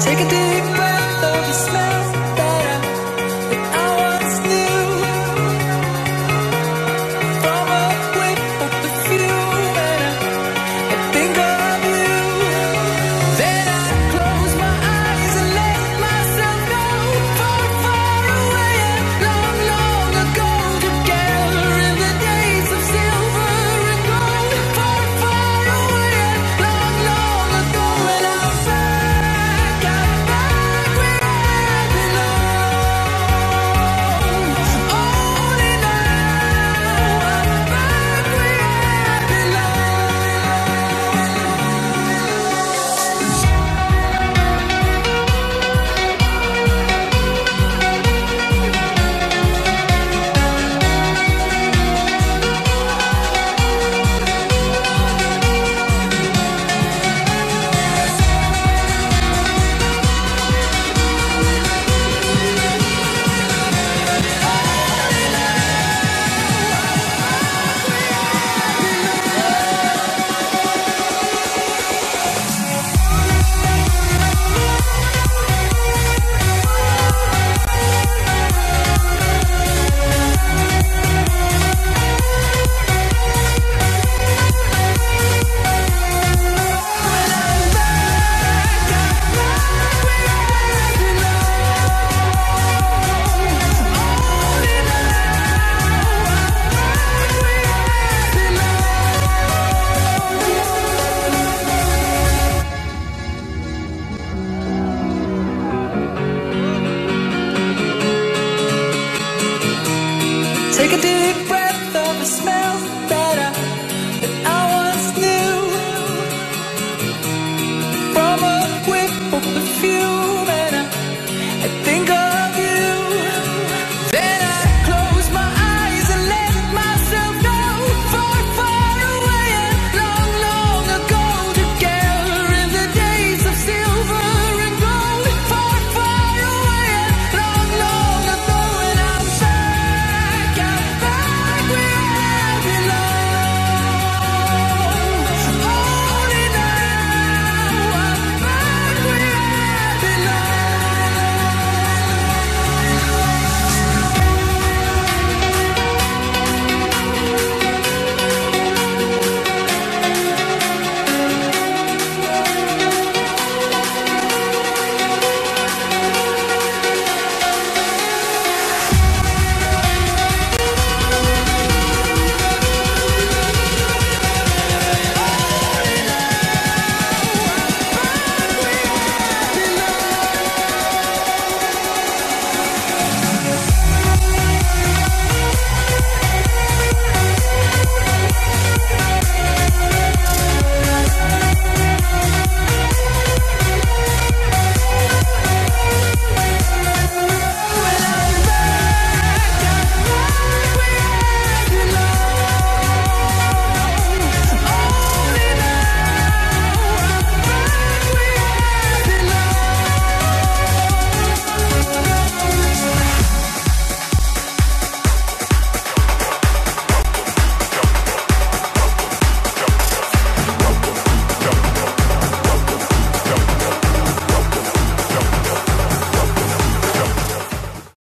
Take a deep breath of the smell that I once knew. From a whiff of perfume, and I think of you. Then I close my eyes and let myself go far, far away and long, long ago. Together in the days of silver and gold. Far, far away and long, long ago. And I'm back where I belong. Only now I'm back where I take a deep breath of the smell that I once knew. From a whiff of perfume.